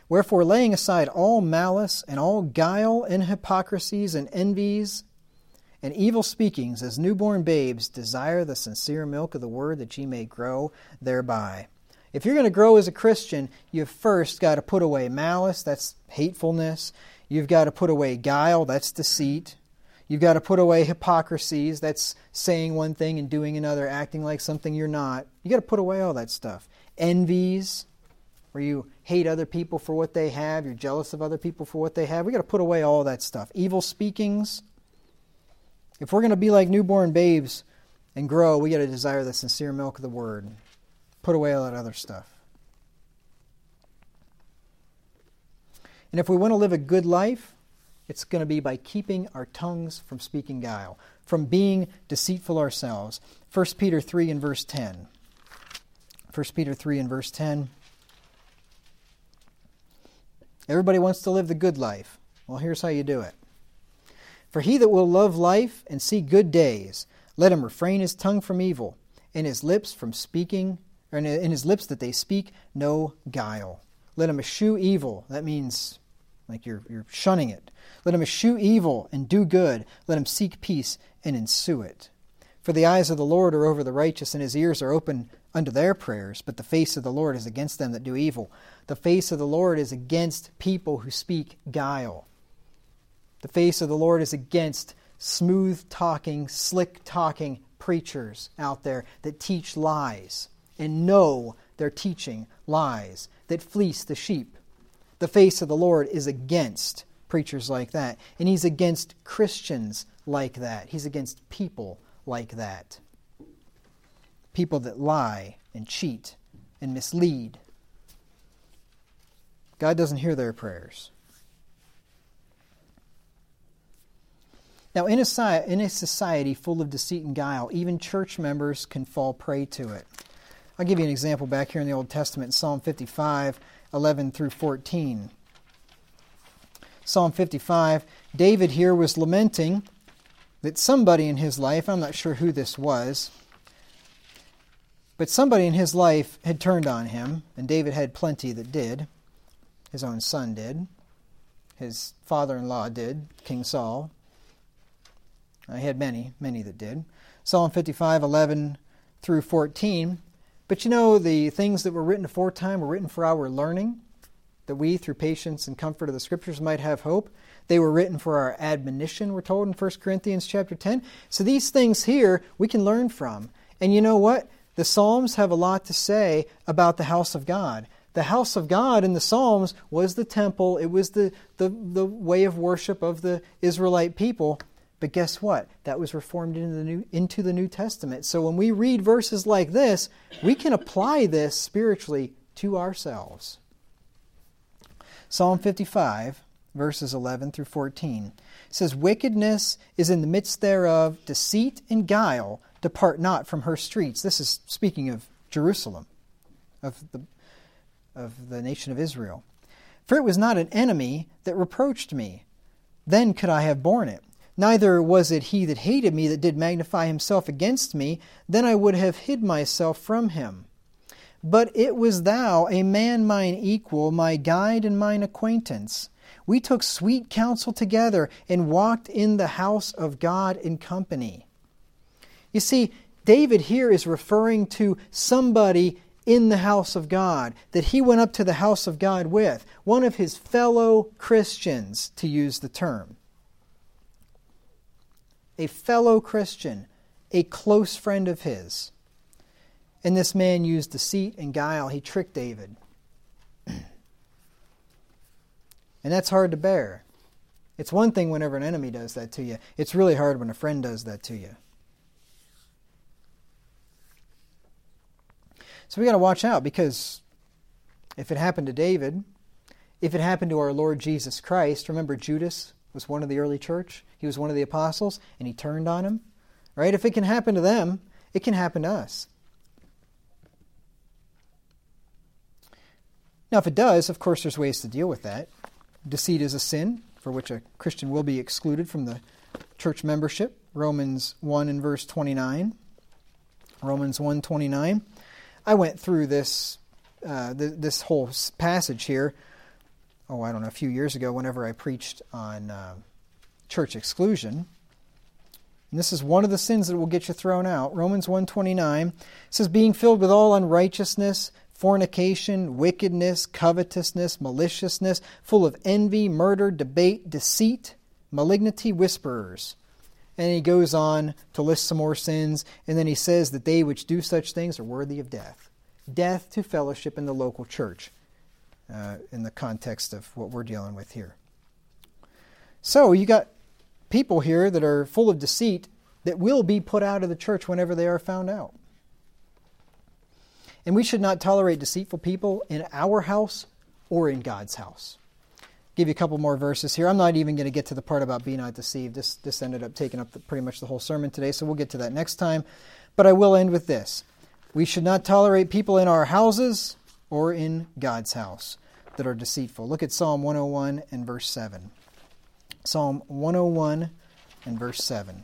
Wherefore, laying aside all malice and all guile and hypocrisies and envies and evil speakings, as newborn babes, desire the sincere milk of the word, that ye may grow thereby. If you're going to grow as a Christian, you've first got to put away malice, that's hatefulness. You've got to put away guile, that's deceit. You've got to put away hypocrisies, that's saying one thing and doing another, acting like something you're not. You've got to put away all that stuff. Envies, where you hate other people for what they have, you're jealous of other people for what they have. We've got to put away all that stuff. Evil speakings. If we're going to be like newborn babes and grow, we got to desire the sincere milk of the word. Put away all that other stuff. And if we want to live a good life, it's going to be by keeping our tongues from speaking guile, from being deceitful ourselves. 1 Peter 3 and verse 10. 1 Peter 3 and verse 10. Everybody wants to live the good life. Well, here's how you do it. For he that will love life and see good days, let him refrain his tongue from evil, and his lips from speaking, or in his lips that they speak no guile. Let him eschew evil. That means like you're shunning it. Let him eschew evil and do good. Let him seek peace and ensue it. For the eyes of the Lord are over the righteous, and his ears are open unto their prayers. But the face of the Lord is against them that do evil. The face of the Lord is against people who speak guile. The face of the Lord is against smooth-talking, slick-talking preachers out there that teach lies and know they're teaching lies, that fleece the sheep. The face of the Lord is against preachers like that. And he's against Christians like that. He's against people like that. People that lie and cheat and mislead. God doesn't hear their prayers. Now, in a society full of deceit and guile, even church members can fall prey to it. I'll give you an example back here in the Old Testament, Psalm 55, 11 through 14. Psalm 55, David here was lamenting that somebody in his life, I'm not sure who this was, but somebody in his life had turned on him, and David had plenty that did. His own son did. His father-in-law did, King Saul. He had many that did. Psalm 55, 11 through 14. But you know, the things that were written aforetime were written for our learning, that we, through patience and comfort of the Scriptures, might have hope. They were written for our admonition, we're told in 1 Corinthians chapter 10. So these things here we can learn from. And you know what? The Psalms have a lot to say about the house of God. The house of God in the Psalms was the temple. It was the way of worship of the Israelite people. But guess what? That was reformed into the New Testament. So when we read verses like this, we can apply this spiritually to ourselves. Psalm 55, verses 11 through 14, says, Wickedness is in the midst thereof, deceit and guile depart not from her streets. This is speaking of Jerusalem, of the nation of Israel. For it was not an enemy that reproached me. Then could I have borne it. Neither was it he that hated me that did magnify himself against me. Then I would have hid myself from him. But it was thou, a man mine equal, my guide and mine acquaintance. We took sweet counsel together and walked in the house of God in company. You see, David here is referring to somebody in the house of God that he went up to the house of God with, one of his fellow Christians, to use the term. A fellow Christian, a close friend of his. And this man used deceit and guile. He tricked David. And that's hard to bear. It's one thing whenever an enemy does that to you. It's really hard when a friend does that to you. So we got to watch out, because if it happened to David, if it happened to our Lord Jesus Christ, remember Judas was one of the early church. He was one of the apostles, and he turned on him. Right? If it can happen to them, it can happen to us. Now, if it does, of course, there's ways to deal with that. Deceit is a sin for which a Christian will be excluded from the church membership. Romans 1 and verse 29. Romans 1:29. I went through this whole passage here I don't know, a few years ago whenever I preached on church exclusion. And this is one of the sins that will get you thrown out. Romans 1:29 says, being filled with all unrighteousness, fornication, wickedness, covetousness, maliciousness, full of envy, murder, debate, deceit, malignity, whisperers. And he goes on to list some more sins, and then he says that they which do such things are worthy of death. Death to fellowship in the local church, in the context of what we're dealing with here. So you got people here that are full of deceit that will be put out of the church whenever they are found out. And we should not tolerate deceitful people in our house or in God's house. Give you a couple more verses here. I'm not even going to get to the part about be not deceived. This ended up taking up pretty much the whole sermon today, so we'll get to that next time. But I will end with this. We should not tolerate people in our houses or in God's house that are deceitful. Look at Psalm 101 and verse 7. Psalm 101 and verse 7.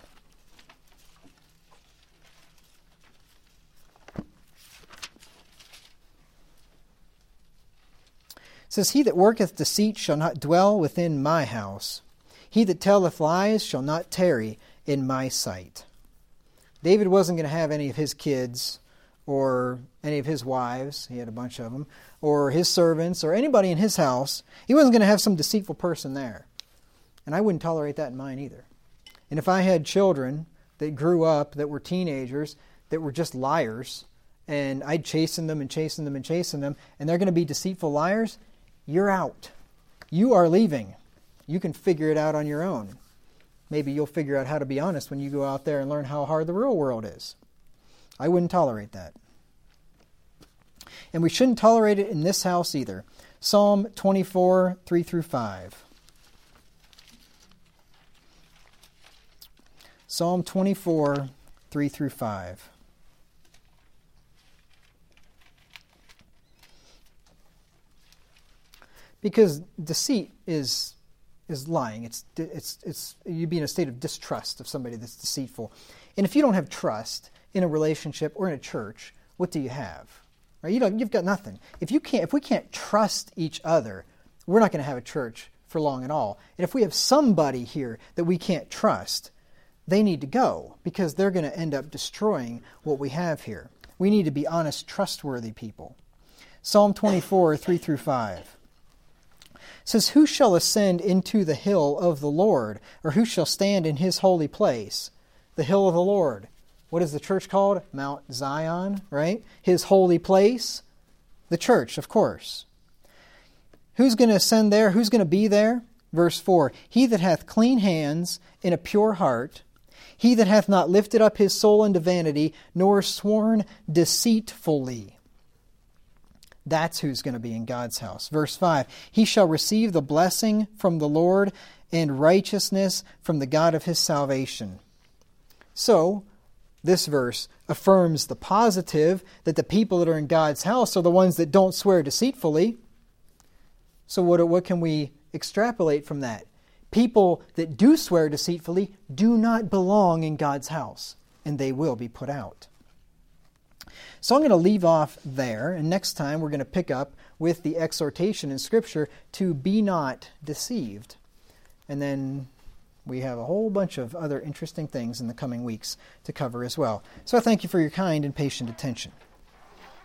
It says, he that worketh deceit shall not dwell within my house. He that telleth lies shall not tarry in my sight. David wasn't going to have any of his kids or any of his wives, he had a bunch of them, or his servants, or anybody in his house. He wasn't going to have some deceitful person there. And I wouldn't tolerate that in mine either. And if I had children that grew up, that were teenagers, that were just liars, and I'd chasing them and chasing them and chasing them, and they're going to be deceitful liars, you're out. You are leaving. You can figure it out on your own. Maybe you'll figure out how to be honest when you go out there and learn how hard the real world is. I wouldn't tolerate that. And we shouldn't tolerate it in this house either. Psalm 24, 3 through 5. Psalm 24, 3 through 5. Because deceit is lying. It's you be in a state of distrust of somebody that's deceitful. And if you don't have trust in a relationship or in a church, what do you have? Right? You've got nothing. If we can't trust each other, we're not going to have a church for long at all. And if we have somebody here that we can't trust, they need to go because they're going to end up destroying what we have here. We need to be honest, trustworthy people. Psalm 24, 3 through 5. Says, who shall ascend into the hill of the Lord, or who shall stand in his holy place? The hill of the Lord. What is the church called? Mount Zion, right? His holy place. The church, of course. Who's going to ascend there? Who's going to be there? Verse 4, he that hath clean hands and a pure heart, he that hath not lifted up his soul unto vanity, nor sworn deceitfully. That's who's going to be in God's house. Verse 5, he shall receive the blessing from the Lord and righteousness from the God of his salvation. So, this verse affirms the positive that the people that are in God's house are the ones that don't swear deceitfully. So what can we extrapolate from that? People that do swear deceitfully do not belong in God's house, and they will be put out. So I'm going to leave off there, and next time we're going to pick up with the exhortation in Scripture to be not deceived. And then we have a whole bunch of other interesting things in the coming weeks to cover as well. So I thank you for your kind and patient attention.